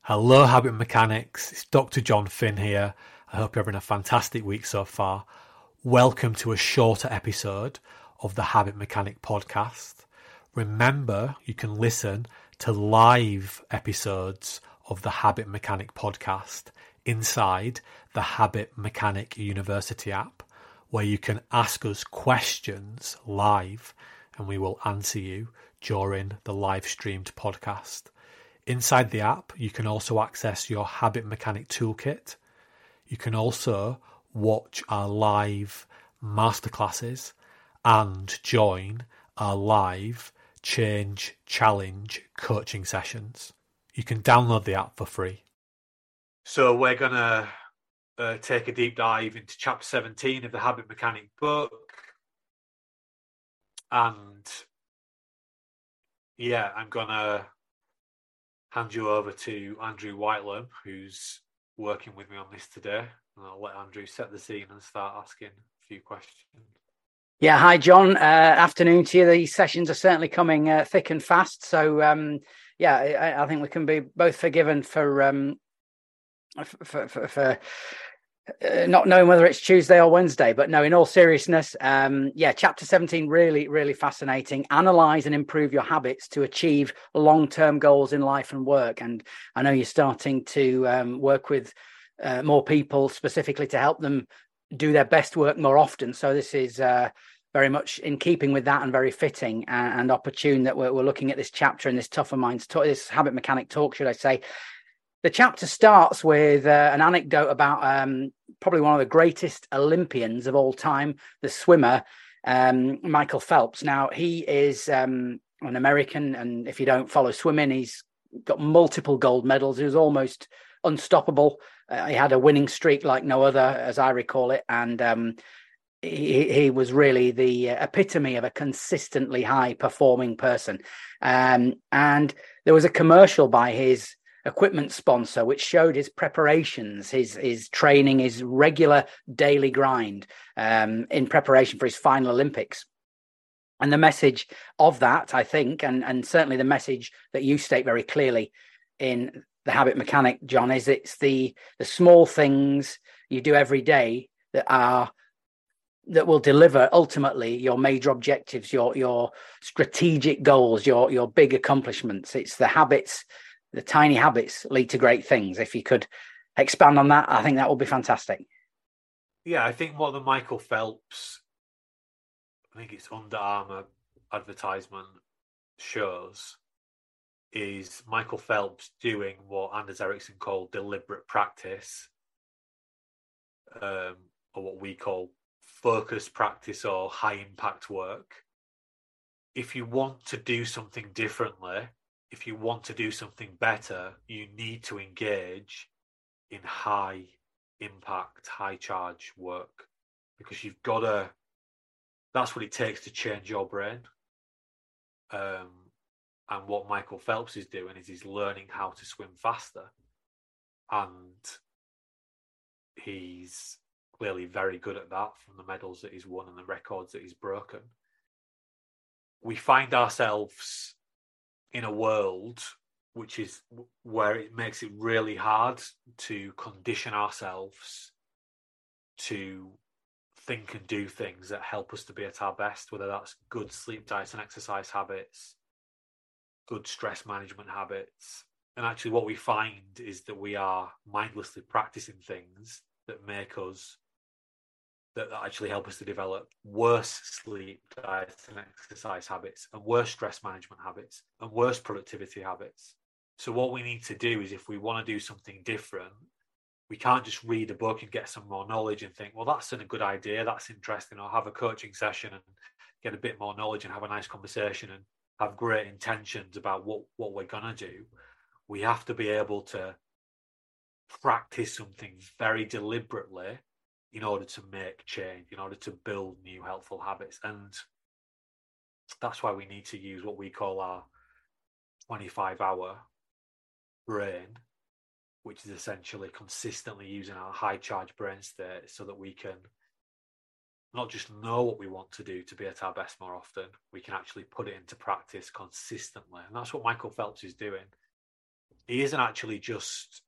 Hello, Habit Mechanics. It's Dr. John Finn here. I hope you're having a fantastic week so far. Welcome to a shorter episode of the Habit Mechanic podcast. Remember, you can listen to live episodes of the Habit Mechanic podcast inside the Habit Mechanic University app, where you can ask us questions live and we will answer you during the live streamed podcast. Inside the app, you can also access your Habit Mechanic Toolkit. You can also watch our live masterclasses and join our live Change Challenge coaching sessions. You can download the app for free. So we're going to take a deep dive into chapter 17 of the Habit Mechanic book. And yeah, I'm going to hand you over to Andrew Whitelam, who's working with me on this today. And I'll let Andrew set the scene and start asking a few questions. Yeah, hi, John. Afternoon to you. These sessions are certainly coming thick and fast. So, I think we can be both forgiven for not knowing whether it's Tuesday or Wednesday. But no, in all seriousness, chapter 17, really, really fascinating. Analyze and improve your habits to achieve long-term goals in life and work. And I know you're starting to work with more people specifically to help them do their best work more often. So this is very much in keeping with that and very fitting and opportune that we're looking at this chapter in this Tougher Minds talk, this Habit Mechanic talk, should I say. The chapter starts with an anecdote about probably one of the greatest Olympians of all time, the swimmer, Michael Phelps. Now, he is an American, and if you don't follow swimming, he's got multiple gold medals. He was almost unstoppable. He had a winning streak like no other, as I recall it, and he was really the epitome of a consistently high-performing person. And there was a commercial by his equipment sponsor which showed his preparations, his training, his regular daily grind in preparation for his final Olympics. And the message of that, I think, and certainly the message that you state very clearly in the Habit Mechanic, John, is it's the small things you do every day that will deliver ultimately your major objectives, your strategic goals, your big accomplishments. It's the habits. The tiny habits lead to great things. If you could expand on that, I think that would be fantastic. Yeah, I think what the Michael Phelps, I think it's Under Armour advertisement shows, is Michael Phelps doing what Anders Ericsson called deliberate practice, or what we call focused practice or high impact work. If you want to do something differently, if you want to do something better, you need to engage in high impact, high charge work, because you've got to, that's what it takes to change your brain. And what Michael Phelps is doing is he's learning how to swim faster. And he's clearly very good at that from the medals that he's won and the records that he's broken. We find ourselves in a world which is where it makes it really hard to condition ourselves to think and do things that help us to be at our best, whether that's good sleep, diet and exercise habits, good stress management habits. And actually what we find is that we are mindlessly practicing things that make us, that actually help us to develop worse sleep, diet and exercise habits and worse stress management habits and worse productivity habits. So what we need to do is, if we want to do something different, we can't just read a book and get some more knowledge and think, well, that's a good idea, that's interesting, or have a coaching session and get a bit more knowledge and have a nice conversation and have great intentions about what we're going to do. We have to be able to practice something very deliberately in order to make change, in order to build new helpful habits. And that's why we need to use what we call our 25-hour brain, which is essentially consistently using our high charge brain state so that we can not just know what we want to do to be at our best more often, we can actually put it into practice consistently. And that's what Michael Phelps is doing. he isn't actually just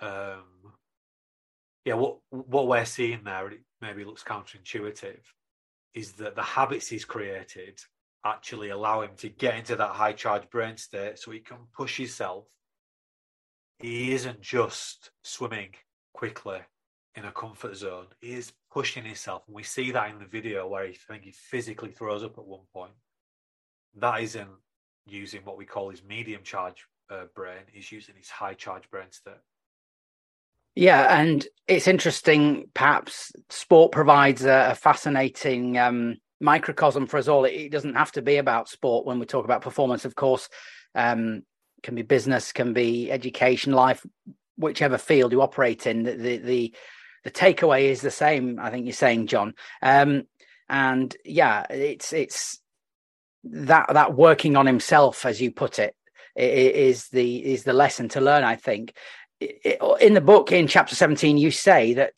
what we're seeing there, it maybe looks counterintuitive, is that the habits he's created actually allow him to get into that high charge brain state so he can push himself. He isn't just swimming quickly in a comfort zone. He is pushing himself. And we see that in the video where I think he physically throws up at one point. That isn't using what we call his medium charge brain. He's using his high charge brain state. Yeah, and it's interesting. Perhaps sport provides a fascinating microcosm for us all. It doesn't have to be about sport when we talk about performance, of course. Can be business, can be education, life, whichever field you operate in. The takeaway is the same, I think you're saying, John. And yeah, it's that working on himself, as you put it, is the lesson to learn, I think. In the book, in chapter 17, you say that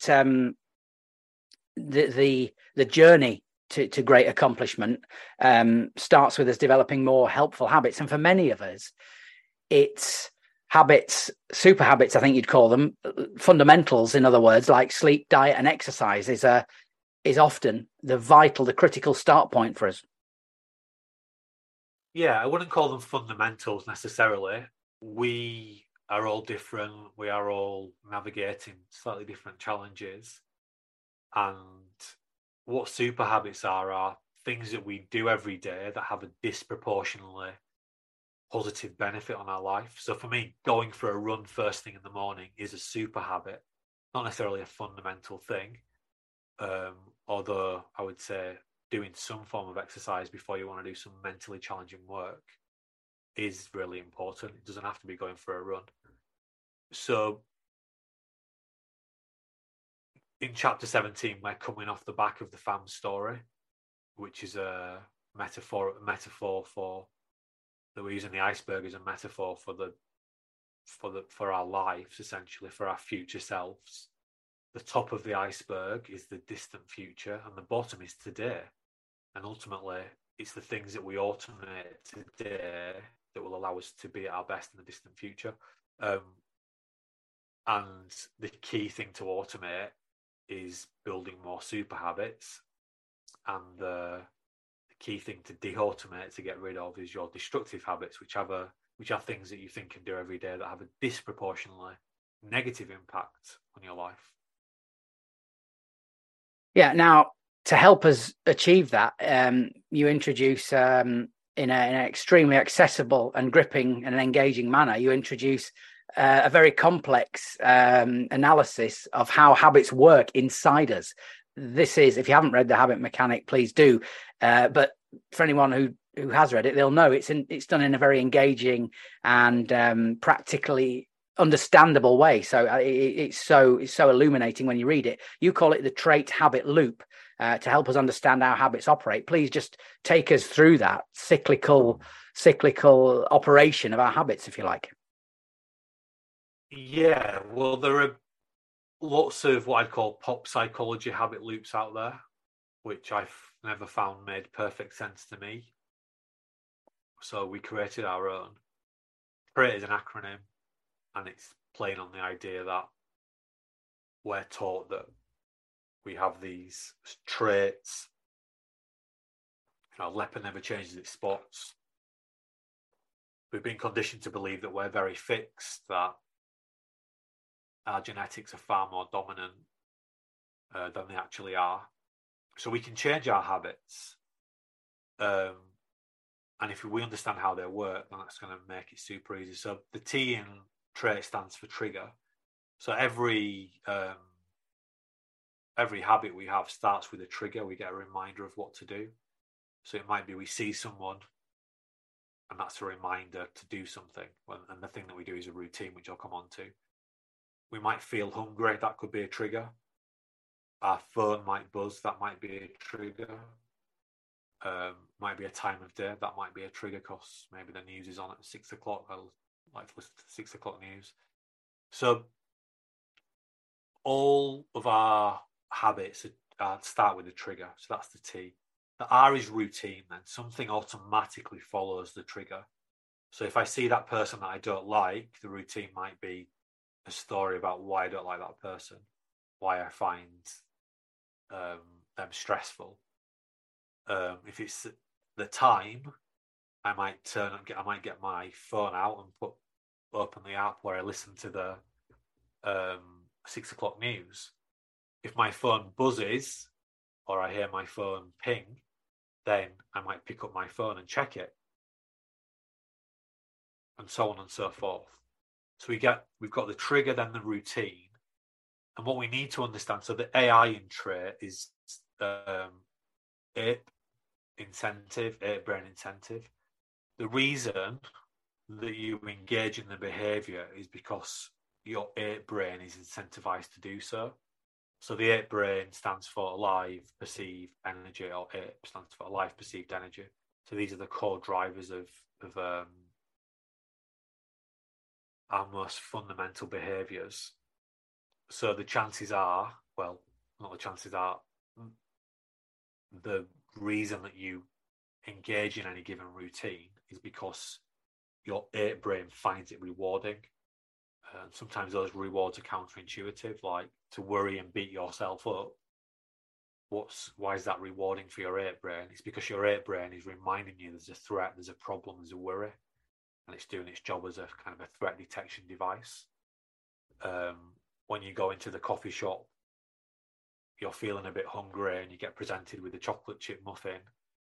the journey to great accomplishment starts with us developing more helpful habits, and for many of us, it's habits, super habits, I think you'd call them, fundamentals. In other words, like sleep, diet, and exercise is often the critical start point for us. Yeah, I wouldn't call them fundamentals necessarily. We are all different. We are all navigating slightly different challenges. And what super habits are things that we do every day that have a disproportionately positive benefit on our life. So for me, going for a run first thing in the morning is a super habit, not necessarily a fundamental thing. Although I would say doing some form of exercise before you want to do some mentally challenging work is really important. It doesn't have to be going for a run. So in chapter 17, we're coming off the back of the fam story, which is a metaphor for that we're using the iceberg as a metaphor for our lives, essentially, for our future selves. The top of the iceberg is the distant future, and the bottom is today. And ultimately, it's the things that we automate today that will allow us to be at our best in the distant future. And the key thing to automate is building more super habits. And the key thing to de-automate, to get rid of, is your destructive habits, which are things that you think can do every day that have a disproportionately negative impact on your life. Yeah. Now, to help us achieve that, you introduce in an extremely accessible and gripping and engaging manner, you introduce a very complex analysis of how habits work inside us. This is, if you haven't read The Habit Mechanic, please do. But for anyone who has read it, they'll know it's done in a very engaging and practically understandable way. So it's so illuminating when you read it. You call it the trait habit loop to help us understand how habits operate. Please just take us through that cyclical operation of our habits, if you like. Yeah, well, there are lots of what I'd call pop psychology habit loops out there, which I've never found made perfect sense to me. So we created our own. TRAIT is an acronym, and it's playing on the idea that we're taught that we have these traits. Leopard never changes its spots. We've been conditioned to believe that we're very fixed, that our genetics are far more dominant than they actually are. So we can change our habits. And if we understand how they work, then that's going to make it super easy. So the T in TRAIT stands for trigger. So every habit we have starts with a trigger. We get a reminder of what to do. So it might be we see someone, and that's a reminder to do something. And the thing that we do is a routine, which I'll come on to. We might feel hungry. That could be a trigger. Our phone might buzz. That might be a trigger. Might be a time of day. That might be a trigger because maybe the news is on at 6 o'clock. I like to listen to the 6 o'clock news. So all of our habits start with a trigger. So that's the T. The R is routine. Then something automatically follows the trigger. So if I see that person that I don't like, the routine might be a story about why I don't like that person, why I find them stressful. If it's the time, I might get my phone out and open the app where I listen to the 6 o'clock news. If my phone buzzes or I hear my phone ping, then I might pick up my phone and check it, and so on and so forth. So we've got the trigger, then the routine, and what we need to understand. So the AI in trait is ape brain incentive. The reason that you engage in the behavior is because your ape brain is incentivized to do so. So the ape brain stands for alive, perceived energy, or ape stands for alive, perceived energy. So these are the core drivers of our most fundamental behaviors. So the chances are, well, not the chances are, the reason that you engage in any given routine is because your ape brain finds it rewarding. Sometimes those rewards are counterintuitive, like to worry and beat yourself up. Why is that rewarding for your ape brain? It's because your ape brain is reminding you there's a threat, there's a problem, there's a worry, and it's doing its job as a kind of a threat detection device. When you go into the coffee shop, you're feeling a bit hungry and you get presented with a chocolate chip muffin.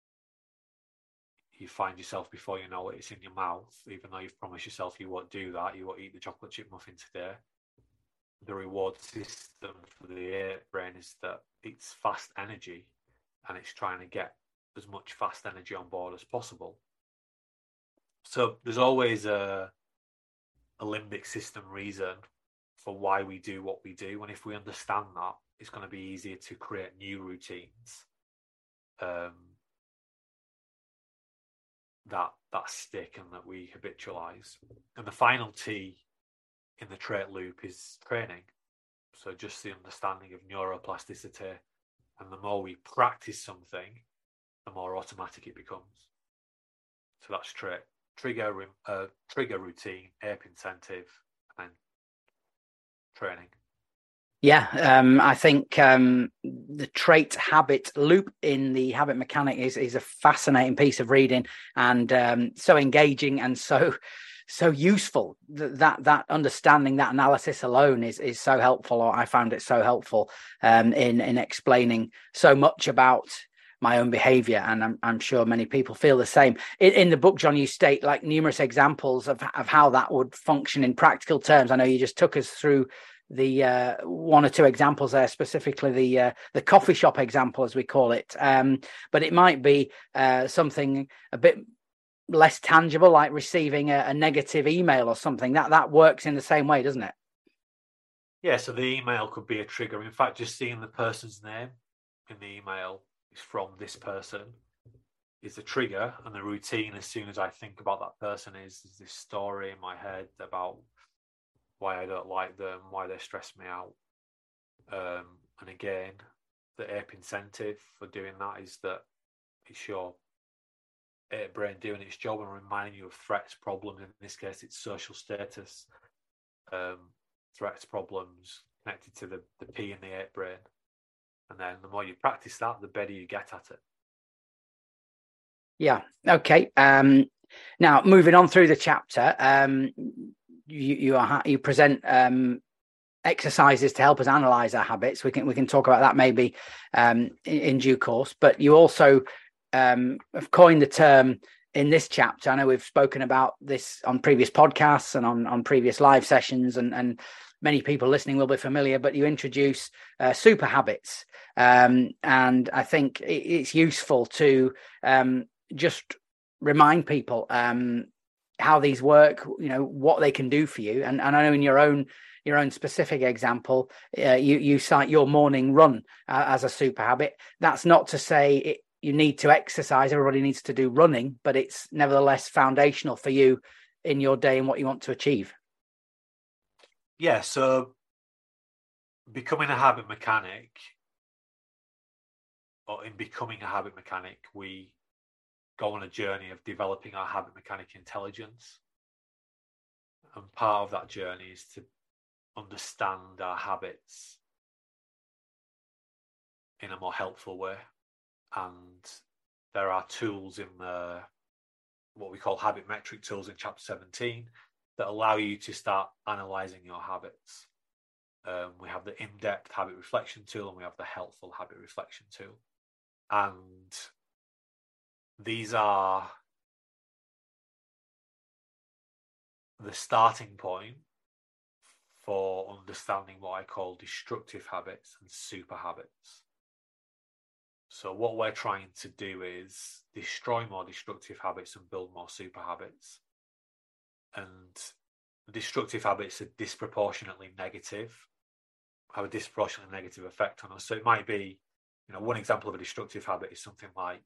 You find yourself, before you know it, it's in your mouth, even though you've promised yourself you won't do that, you won't eat the chocolate chip muffin today. The reward system for the ape brain is that it's fast energy, and it's trying to get as much fast energy on board as possible. So there's always a limbic system reason for why we do what we do, and if we understand that, it's going to be easier to create new routines that stick and that we habitualize. And the final T in the trait loop is training. So just the understanding of neuroplasticity, and the more we practice something, the more automatic it becomes. So that's trait, trigger, routine, ape incentive, and training. Yeah, I think the trait habit loop in the habit mechanic is a fascinating piece of reading, and so engaging and so useful. That understanding, that analysis alone is so helpful. Or I found it so helpful in explaining so much about my own behavior, and I'm sure many people feel the same. In the book, John, you state like numerous examples of how that would function in practical terms. I know you just took us through the one or two examples there, specifically the coffee shop example, as we call it, but it might be something a bit less tangible, like receiving a negative email or something. That works in the same way, doesn't it? Yeah, so the email could be a trigger. In fact, just seeing the person's name in the email is from this person is a trigger, and the routine, as soon as I think about that person, is this story in my head about why I don't like them, why they stress me out. And again, the ape incentive for doing that is that it's your ape brain doing its job and reminding you of threats, problems. In this case, it's social status, threats, problems connected to the P in the ape brain. And then the more you practice that, the better you get at it. Yeah. Okay. Now, moving on through the chapter, you present exercises to help us analyze our habits. We can talk about that maybe in due course. But you also have coined the term in this chapter. I know we've spoken about this on previous podcasts and on previous live sessions, and many people listening will be familiar. But you introduce super habits, and I think it's useful to just remind people how these work, what they can do for you. And I know in your own specific example, you cite your morning run as a super habit. That's not to say you need to exercise. Everybody needs to do running, but it's nevertheless foundational for you in your day and what you want to achieve. Yeah, so becoming a habit mechanic, or in becoming a habit mechanic, we go on a journey of developing our habit mechanic intelligence. And part of that journey is to understand our habits in a more helpful way. And there are tools in what we call habit metric tools in chapter 17 that allow you to start analysing your habits. We have the in-depth habit reflection tool and we have the helpful habit reflection tool. And these are the starting point for understanding what I call destructive habits and super habits. So what we're trying to do is destroy more destructive habits and build more super habits. And destructive habits are disproportionately negative, have a disproportionately negative effect on us. So it might be, one example of a destructive habit is something like,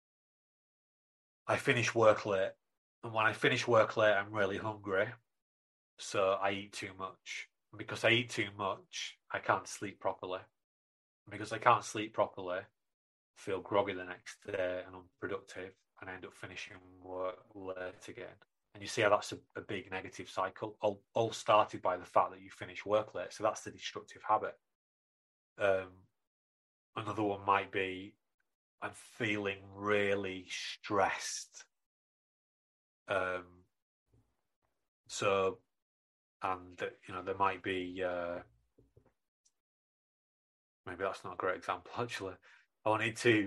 I finish work late, and when I finish work late, I'm really hungry, so I eat too much. And because I eat too much, I can't sleep properly. And because I can't sleep properly, I feel groggy the next day and unproductive, and I end up finishing work late again. And you see how that's a big negative cycle, all started by the fact that you finish work late. So that's the destructive habit. Another one might be, I'm feeling really stressed. There might be, maybe that's not a great example, actually. Let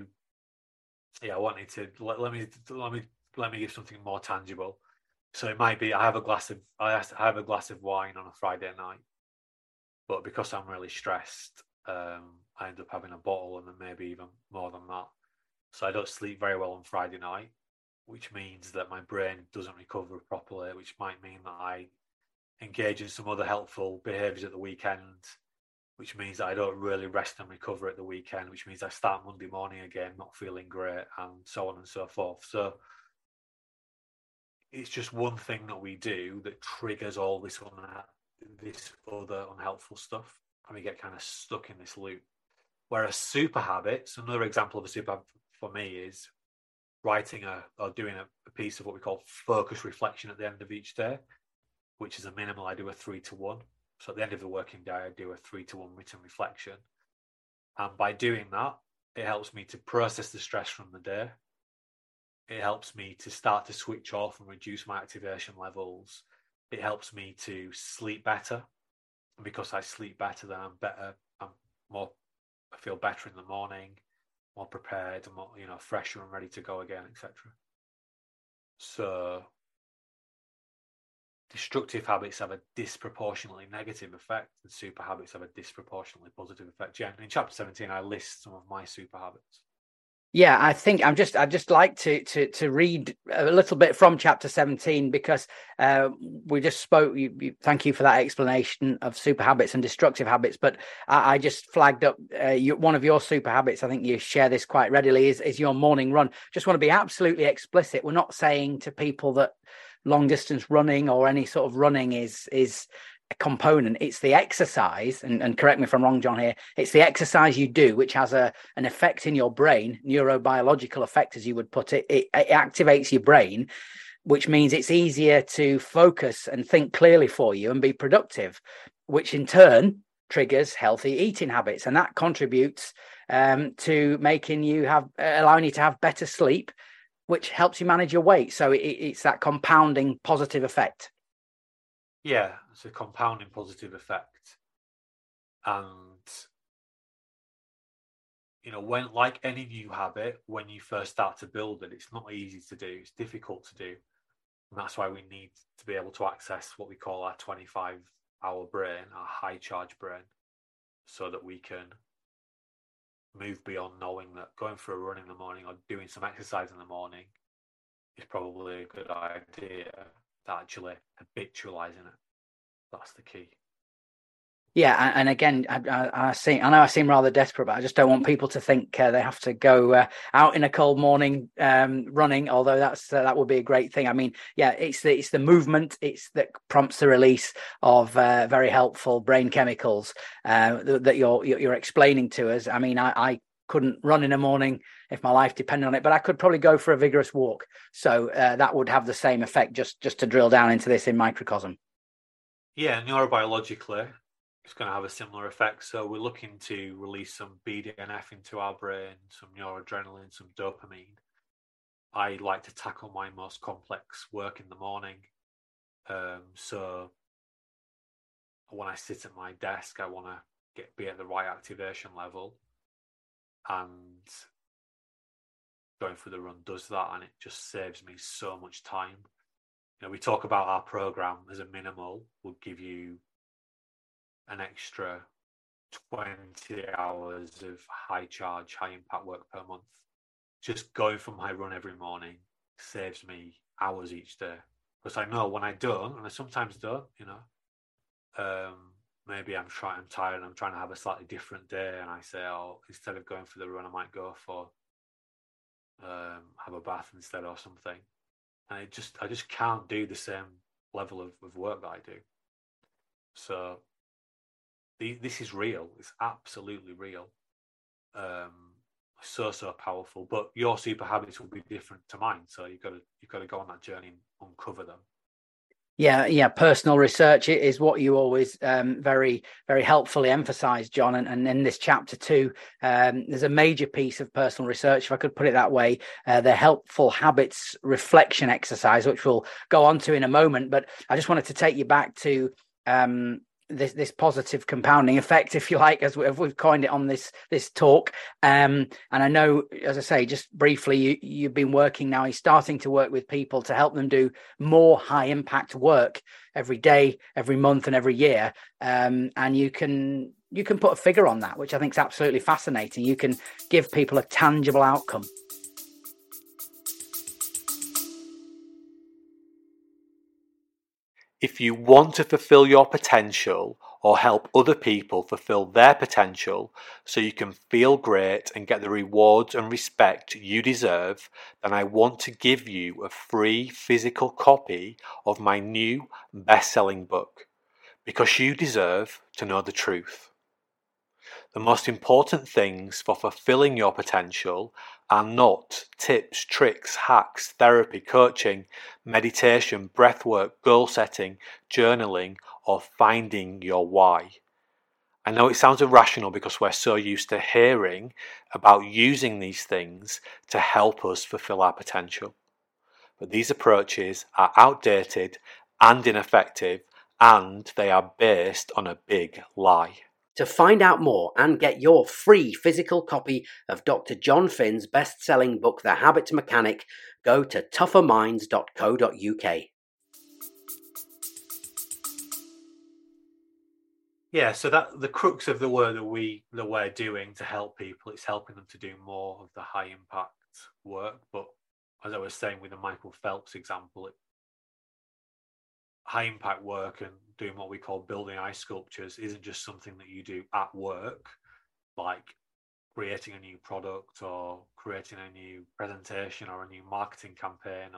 me give something more tangible. So it might be I have a glass of wine on a Friday night, but because I'm really stressed, I end up having a bottle and then maybe even more than that. So I don't sleep very well on Friday night, which means that my brain doesn't recover properly, which might mean that I engage in some other helpful behaviours at the weekend, which means that I don't really rest and recover at the weekend, which means I start Monday morning again not feeling great, and so on and so forth. So it's just one thing that we do that triggers all this other unhelpful stuff, and we get kind of stuck in this loop. Whereas super habits, another example of a super habit for me is writing or doing a piece of what we call focus reflection at the end of each day, which is a minimal. I do a 3-to-1. So at the end of the working day, I do a 3-to-1 written reflection. And by doing that, it helps me to process the stress from the day. It helps me to start to switch off and reduce my activation levels. It helps me to sleep better. And because I sleep better, then I feel better in the morning, more prepared, and more, fresher and ready to go again, etc. So destructive habits have a disproportionately negative effect, and super habits have a disproportionately positive effect. Jen, in chapter 17, I list some of my super habits. Yeah, I think I'd just like to read a little bit from chapter 17, because we just spoke. Thank you for that explanation of super habits and destructive habits. But I just flagged up one of your super habits. I think you share this quite readily. Is your morning run. Just want to be absolutely explicit. We're not saying to people that long distance running or any sort of running is a component. It's the exercise, and correct me if I'm wrong, John, here. It's the exercise you do which has an effect in your brain, neurobiological effect, as you would put it. It activates your brain, which means it's easier to focus and think clearly for you and be productive, which in turn triggers healthy eating habits, and that contributes to allowing you to have better sleep, which helps you manage your weight. So it's that compounding positive effect. Yeah, it's a compounding positive effect. And, when, like any new habit, when you first start to build it, it's not easy to do. It's difficult to do. And that's why we need to be able to access what we call our 25-hour brain, our high charge brain, so that we can move beyond knowing that going for a run in the morning or doing some exercise in the morning is probably a good idea. Actually habitualizing it, that's the key. Yeah, and again, I know I seem rather desperate, but I just don't want people to think they have to go out in a cold morning running. Although that would be a great thing. I mean, yeah, it's the movement, it's that prompts the release of very helpful brain chemicals that you're explaining to us. I mean, I couldn't run in the morning if my life depended on it, but I could probably go for a vigorous walk. So that would have the same effect, just to drill down into this in microcosm. Yeah, neurobiologically, it's going to have a similar effect. So we're looking to release some BDNF into our brain, some noradrenaline, some dopamine. I like to tackle my most complex work in the morning. So when I sit at my desk, I want to be at the right activation level, and going for the run does that, and it just saves me so much time. We talk about our program as a minimal will give you an extra 20 hours of high charge, high impact work per month. Just going for my run every morning saves me hours each day, because I know when I don't, and I sometimes don't, maybe I'm tired and I'm trying to have a slightly different day, and I say, instead of going for the run, I might go for have a bath instead or something. And I just can't do the same level of work that I do. So this is real. It's absolutely real. So powerful. But your super habits will be different to mine. So you've got to go on that journey and uncover them. Yeah. Personal research is what you always very, very helpfully emphasize, John. And in this chapter 2, there's a major piece of personal research, if I could put it that way, the helpful habits reflection exercise, which we'll go on to in a moment. But I just wanted to take you back to this positive compounding effect, if you like, as we've coined it on this talk. And I know, as I say, just briefly, you've been working now, you're starting to work with people to help them do more high impact work every day, every month, and every year. And you can put a figure on that, which I think is absolutely fascinating. You can give people a tangible outcome. If you want to fulfill your potential or help other people fulfill their potential so you can feel great and get the rewards and respect you deserve, then I want to give you a free physical copy of my new best-selling book, Because You Deserve to Know the Truth. The most important things for fulfilling your potential are not tips, tricks, hacks, therapy, coaching, meditation, breathwork, goal setting, journaling, or finding your why. I know it sounds irrational because we're so used to hearing about using these things to help us fulfill our potential. But these approaches are outdated and ineffective, and they are based on a big lie. To find out more and get your free physical copy of Dr. John Finn's best-selling book, The Habit Mechanic, go to tougherminds.co.uk. Yeah, so that the crux of the work that we're doing to help people, it's helping them to do more of the high impact work. But as I was saying with the Michael Phelps example, high impact work and doing what we call building ice sculptures isn't just something that you do at work, like creating a new product or creating a new presentation or a new marketing campaign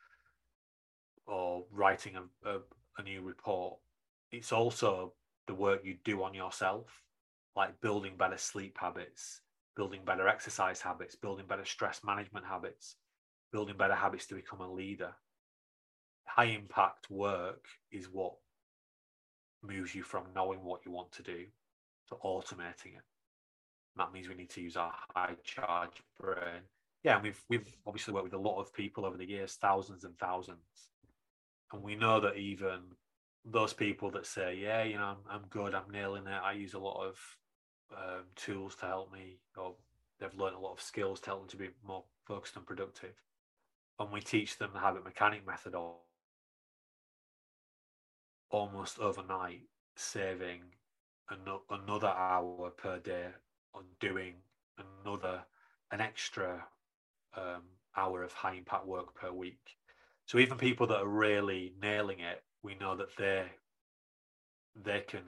or writing a new report. It's also the work you do on yourself, like building better sleep habits, building better exercise habits, building better stress management habits, building better habits to become a leader. High impact work is what moves you from knowing what you want to do to automating it. And that means we need to use our high charge brain. Yeah, and we've obviously worked with a lot of people over the years, thousands and thousands. And we know that even those people that say, yeah, I'm good, I'm nailing it, I use a lot of tools to help me, or they've learned a lot of skills to help them to be more focused and productive. And we teach them the habit mechanic method, almost overnight, saving another hour per day on doing an extra hour of high impact work per week. So even people that are really nailing it, we know that they can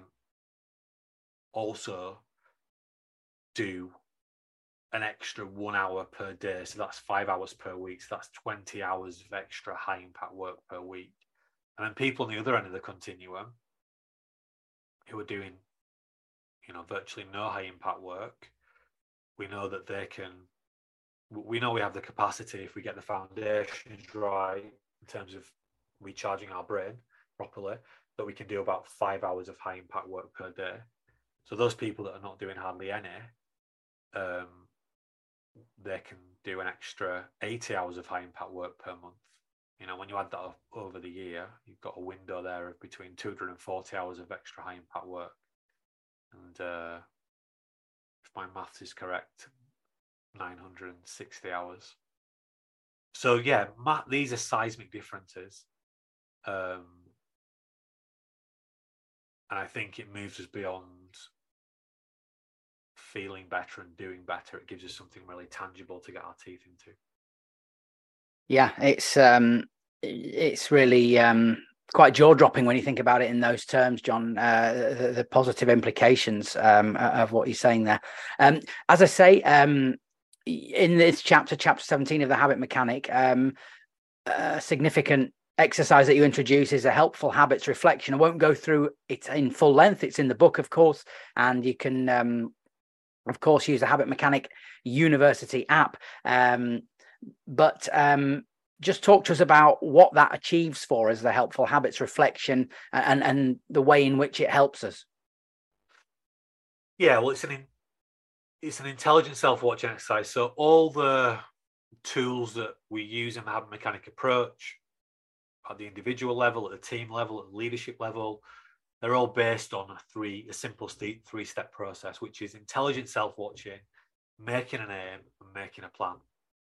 also do an extra 1 hour per day. So that's 5 hours per week. So that's 20 hours of extra high impact work per week. And then people on the other end of the continuum who are doing, virtually no high impact work, we know that we know we have the capacity, if we get the foundations right in terms of recharging our brain properly, that we can do about 5 hours of high impact work per day. So those people that are not doing hardly any, they can do an extra 80 hours of high impact work per month. When you add that up over the year, you've got a window there of between 240 hours of extra high impact work. And if my maths is correct, 960 hours. So yeah, these are seismic differences. And I think it moves us beyond feeling better and doing better. It gives us something really tangible to get our teeth into. Yeah, it's really quite jaw-dropping when you think about it in those terms, John. The positive implications of what you're saying there. As I say, in this chapter 17 of the Habit Mechanic, a significant exercise that you introduce is a helpful habits reflection. I won't go through it in full length. It's in the book, of course, and you can, of course, use the Habit Mechanic University app. But just talk to us about what that achieves for us, the helpful habits reflection, and the way in which it helps us. Yeah, well, it's an intelligent self-watching exercise. So all the tools that we use in the Habit Mechanic approach at the individual level, at the team level, at the leadership level, they're all based on a simple three-step process, which is intelligent self-watching, making an aim, and making a plan.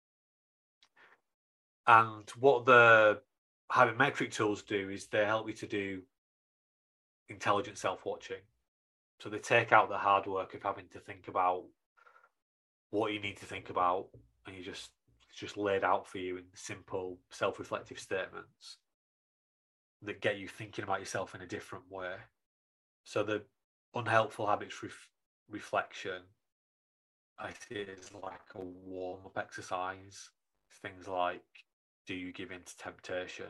And what the Habit Metric tools do is they help you to do intelligent self-watching. So they take out the hard work of having to think about what you need to think about, and it's just laid out for you in simple self-reflective statements that get you thinking about yourself in a different way. So the unhelpful habits reflection, I see it as like a warm-up exercise. Things like, do you give in to temptation?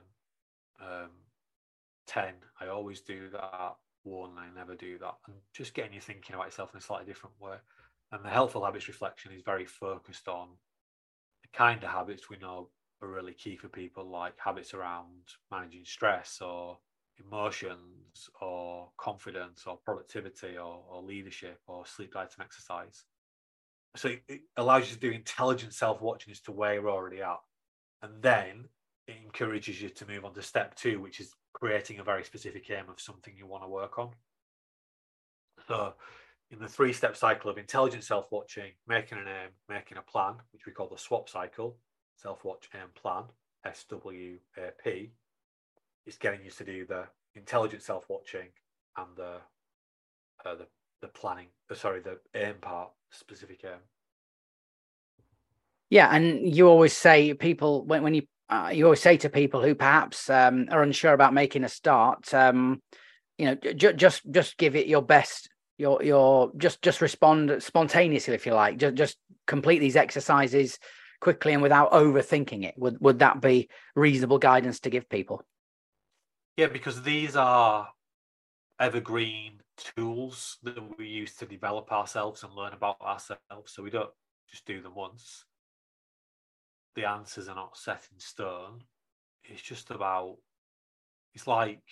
10, I always do that. 1, I never do that. And just getting you thinking about yourself in a slightly different way. And the helpful habits reflection is very focused on the kind of habits we know are really key for people, like habits around managing stress or emotions or confidence or productivity or leadership or sleep, diet and exercise. So it allows you to do intelligent self-watching as to where you're already at. And then it encourages you to move on to step 2, which is creating a very specific aim of something you want to work on. So in the 3-step cycle of intelligent self-watching, making an aim, making a plan, which we call the SWAP cycle, self-watch, aim, plan, SWAP, it's getting you to do the intelligent self-watching and the planning, the aim part, specific aim. Yeah, and you always say people when you always say to people who perhaps are unsure about making a start, just give it your best. Just respond spontaneously, if you like. Just complete these exercises quickly and without overthinking it. Would that be reasonable guidance to give people? Yeah, because these are evergreen tools that we use to develop ourselves and learn about ourselves. So we don't just do them once. The answers are not set in stone. It's just about, it's like,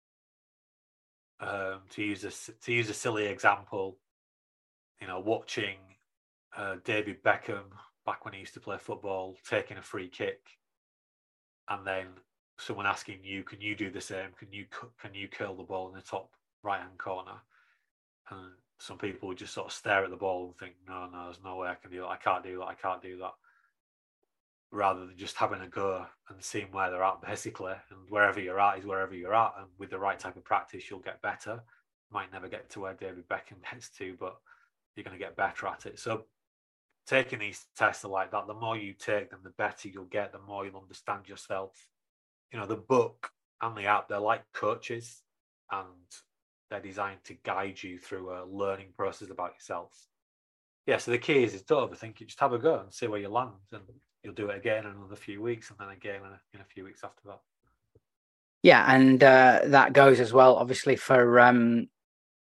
to use a silly example, watching David Beckham back when he used to play football, taking a free kick, and then someone asking you, can you do the same? Can you curl the ball in the top right-hand corner? And some people would just sort of stare at the ball and think, no, there's no way I can do that. I can't do that. Rather than just having a go and seeing where they're at, basically. And wherever you're at is wherever you're at. And with the right type of practice, you'll get better. Might never get to where David Beckham gets to, but you're going to get better at it. So taking these tests are like that. The more you take them, the better you'll get, the more you'll understand yourself. The book and the app, they're like coaches, and they're designed to guide you through a learning process about yourself. Yeah, so the key is don't overthink it. Just have a go and see where you land. And you'll do it again in another few weeks, and then again in a few weeks after that. Yeah, and that goes as well, obviously, for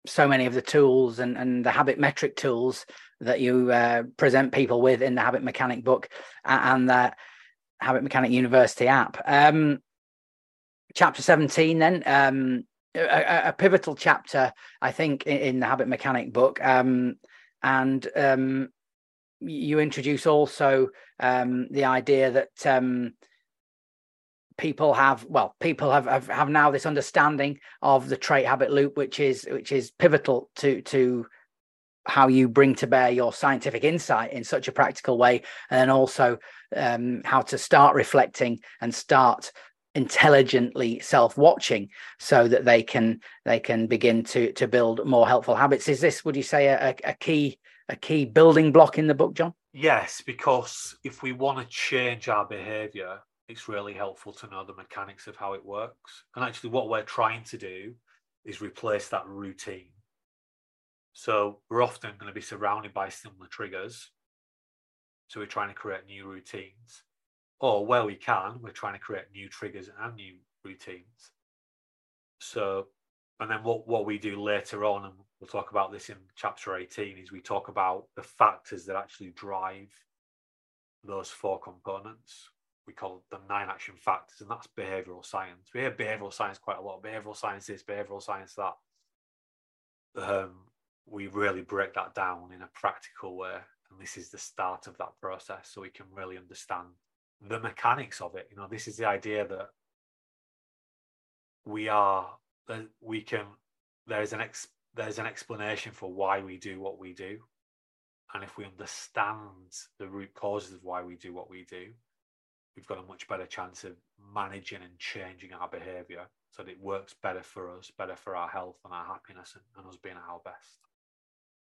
so many of the tools and the habit metric tools that you present people with in the Habit Mechanic book and the Habit Mechanic University app. Chapter 17 then, a pivotal chapter, I think, in the Habit Mechanic book. And you introduce also the idea that people have now this understanding of the trait habit loop, which is pivotal to how you bring to bear your scientific insight in such a practical way, and then also how to start reflecting and start intelligently self-watching so that they can begin to build more helpful habits. Is this, would you say, a key building block in the book, John? Yes, because if we want to change our behavior, it's really helpful to know the mechanics of how it works. And actually what we're trying to do is replace that routine. So we're often going to be surrounded by similar triggers. So we're trying to create new routines. Or where we can, we're trying to create new triggers and new routines. So, and then what we do later on, and we'll talk about this in chapter 18, is we talk about the factors that actually drive those 4 components. We call the 9 action factors, and that's behavioral science. We hear behavioral science quite a lot. Behavioral science this, behavioral science that. We really break that down in a practical way, and this is the start of that process, so we can really understand the mechanics of it. This is the idea that there's an explanation for why we do what we do, and if we understand the root causes of why we do what we do, we've got a much better chance of managing and changing our behavior so that it works better for us, better for our health and our happiness, and us being at our best.